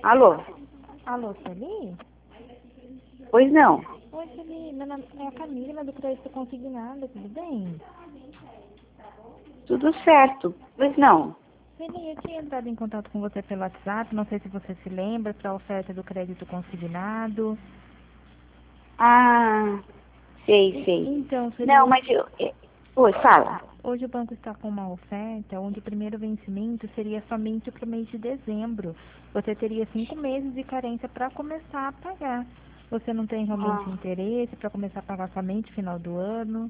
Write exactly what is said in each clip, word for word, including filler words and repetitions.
Alô? Alô, Sueli? Pois não. Oi, Sueli. Meu nome é a Camila, do Crédito Consignado, tudo bem? Tudo certo. Pois não. Sueli, eu tinha entrado em contato com você pelo WhatsApp, não sei se você se lembra, para a oferta do crédito consignado. Ah, sei, E- sei. Então, Sueli, Não, hoje, mas eu... é, Oi, fala. hoje o banco está com uma oferta onde o primeiro vencimento seria somente para o mês de dezembro. Você teria cinco meses de carência para começar a pagar. Você não tem realmente Ah, interesse para começar a pagar somente no final do ano?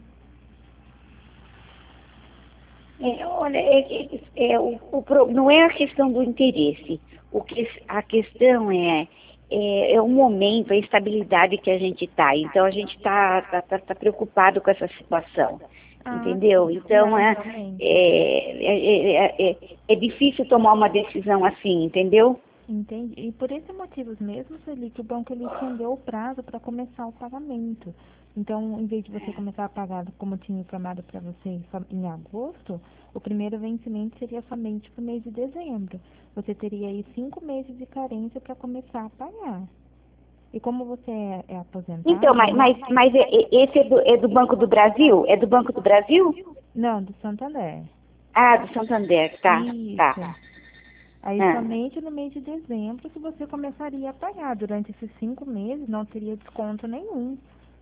é, olha, é, é, é, o, o pro- não é a questão do interesse. O que, a questão é, é, é o momento, a estabilidade que a gente está. Então, a gente está tá, tá, tá preocupado com essa situação. Ah, Entendeu? sim. Então, Não, é, realmente. é, é, é, é, é difícil tomar uma decisão assim, entendeu? Entendi. E por esses motivos mesmo, Sueli, que o banco ele estendeu o prazo para começar o pagamento. Então, em vez de você começar a pagar, como eu tinha informado para você, só em agosto, o primeiro vencimento seria somente para o mês de dezembro. Você teria aí cinco meses de carência para começar a pagar. E como você é, é Então, aposentado, mas, né? mas, mas é- é- esse é do, é do Banco do Brasil? É do Banco do Brasil? Não, do Santander. Ah, do Santander, tá, Isso. tá. Aí Ah. somente no mês de dezembro que você começaria a pagar. Durante esses cinco meses não teria desconto nenhum.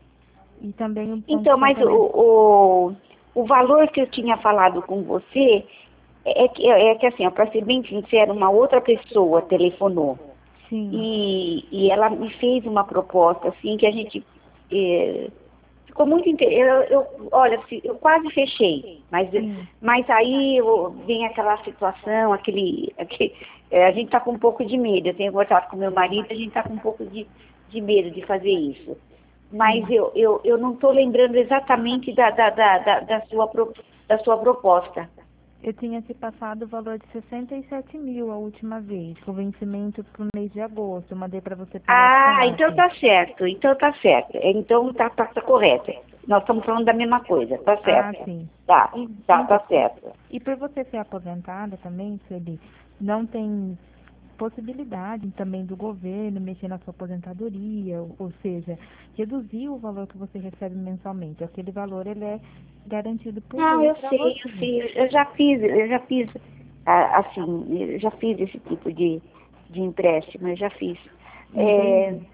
E também o Banco Então, mas o, Santander. o, o valor que eu tinha falado com você é que, é que assim, para ser bem sincera, uma outra pessoa telefonou Sim, e, e ela me fez uma proposta assim que a gente eh, ficou muito inter... eu, eu olha, se- eu quase fechei, mas, sim. mas aí eu- vem aquela situação, aquele, aquele eh, a gente está com um pouco de medo. Eu tenho contato com meu marido, a gente está com um pouco de, de medo de fazer isso. Mas Sim. eu, eu, eu não estou lembrando exatamente da, da, da, da, da sua, pro- da sua proposta. Eu tinha te passado o valor de sessenta e sete mil a última vez, com vencimento para o mês de agosto. Eu mandei para você pelo Ah, então WhatsApp. tá certo, então tá certo. Então tá, tá, tá correto. Nós estamos falando da mesma coisa, tá Ah, certo. sim. Tá, E, tá, então, tá certo. e por você ser aposentada também, Sueli, não tem possibilidade também do governo mexer na sua aposentadoria, ou, ou seja, reduzir o valor que você recebe mensalmente. Aquele valor ele é garantido por Não, lei eu para sei, eu você. sei, eu eu já fiz, eu já fiz, ah, assim, eu já fiz esse tipo de, de empréstimo, eu já fiz. É, Entendi.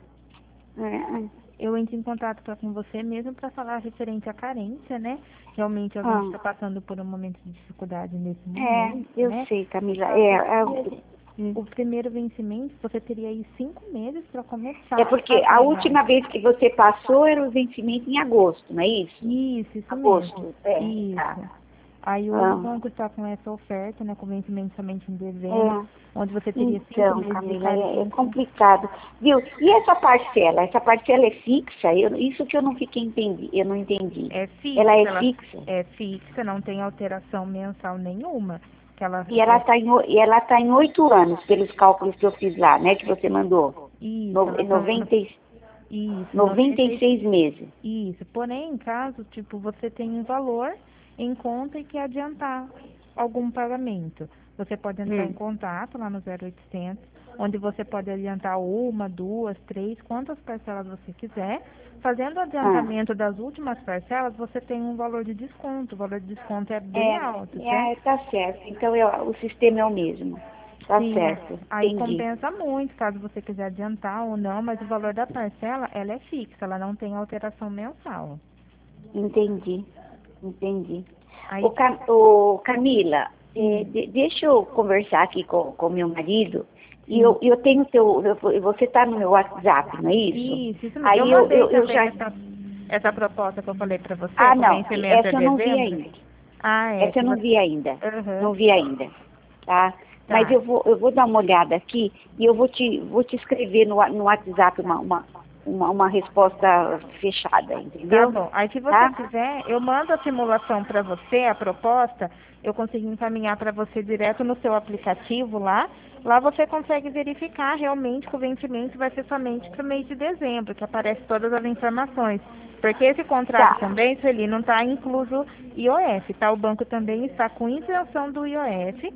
é, Eu entro em contato pra, com você mesmo para falar referente à carência, né? Realmente a gente ah, está passando por um momento de dificuldade nesse é, momento, eu né? sei, Camila, Só é, que é, hum. o primeiro vencimento você teria aí cinco meses para É começar a porque a pagar. última vez que você passou era o vencimento em agosto, não é isso? Isso, isso mesmo. Agosto, é, tá. Isso. Aí hoje o Ah, banco está com essa oferta, né, com vencimento somente em dezembro, é. onde você teria cinco Então, meses de Camila, é, é carência. complicado. Viu? E essa parcela? Essa parcela é fixa? Eu, isso que eu não fiquei entendi, eu não entendi. É Ela fixa, é ela fixa? é fixa, não tem alteração mensal nenhuma. Que ela E ela é está em, o- e ela tá em oito anos, pelos cálculos que eu fiz lá, né? Que você mandou. isso, No, ela tá noventa, e- isso, noventa noventa e e seis meses. isso. Porém, em caso, tipo, você tem um valor em conta e quer adiantar algum pagamento, você pode entrar em Hum. contato lá no zero oitocentos, onde você pode adiantar uma, duas, três, quantas parcelas você quiser. Fazendo o Ah, adiantamento das últimas parcelas, você tem um valor de desconto. O valor de desconto é bem é, alto, certo? é, tá certo. Então eu- o sistema é o mesmo. Tá Sim, é. certo, Aí entendi. compensa muito, caso você quiser adiantar ou não, mas o valor da parcela, ela é fixa, ela não tem alteração mensal. Entendi, entendi. Aí, Ô, Cam- ô, Camila, é, sim, de- deixa eu conversar aqui com o meu marido. E sim. eu, eu tenho teu. eu- Você está no meu WhatsApp, não é isso? Isso, isso mesmo. Eu Aí eu, mandei eu, eu também já. essa, essa proposta que eu falei pra você, Ah, com não, vencimento a essa eu não vi dezembro. ainda. Ah, é, Essa eu que não você... vi ainda. Aham, Não vi ainda. Tá? Mas tá. eu vou, eu vou dar uma olhada aqui e eu vou te, vou te escrever no, wa- no WhatsApp uma, uma, uma, uma resposta fechada, Tá entendeu? bom. Aí, se você Tá? quiser, eu mando a simulação para você, a proposta, eu consigo encaminhar para você direto no seu aplicativo lá. Lá você consegue verificar realmente que o vencimento vai ser somente para o mês de dezembro, que aparece todas as informações. Porque esse contrato Tá. também, Sueli, não está incluso I O F, tá? O banco também está com isenção do I O F.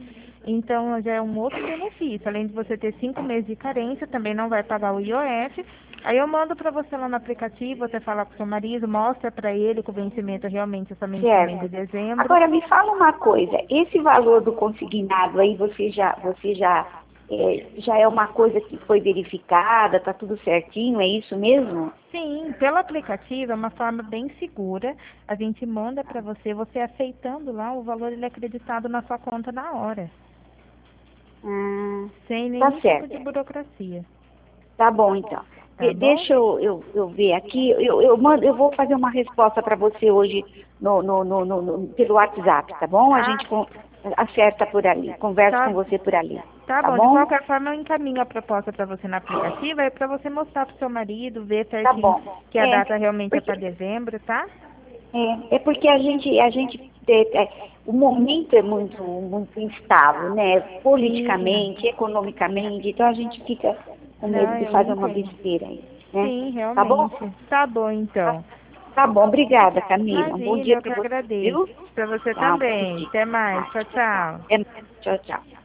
Então, já é um outro benefício. Além de você ter cinco meses de carência, também não vai pagar o I O F. Aí eu mando para você lá no aplicativo, você fala com o seu marido, mostra para ele que o vencimento realmente é somente no mês de Certo. dezembro. Agora me fala uma coisa, esse valor do consignado aí você já, você já, é, já é uma coisa que foi verificada, tá tudo certinho, é isso mesmo? Sim, pelo aplicativo é uma forma bem segura. A gente manda para você, você aceitando lá, o valor ele é acreditado na sua conta na hora, Ah, sem tá nenhum tipo certo. de burocracia. Tá bom, então. Tá De- bom? deixa eu, eu, eu ver aqui, eu, eu, mando, eu vou fazer uma resposta para você hoje no, no, no, no- no- pelo WhatsApp, tá bom? A Ah, gente con- acerta por ali, conversa tá, com você por ali, tá tá bom. De bom? qualquer forma, eu encaminho a proposta para você no aplicativo, é para você mostrar pro seu marido, ver Tá certinho bom. que a É, data realmente é porque, para dezembro, tá? é, é porque a gente, a gente é, é, o momento é muito, muito instável, né? Sim. Politicamente, economicamente, então a gente fica com medo Não, de eu fazer uma entendo. besteira aí, né? Sim, Tá bom? realmente. Tá bom, Tá, então. tá bom, obrigada, Camila. Um bom Imagina, dia eu que para você, agradeço. viu? Para você Tchau, bom também. dia. Até mais. Tá, Tchau, tchau. é, tchau, tchau.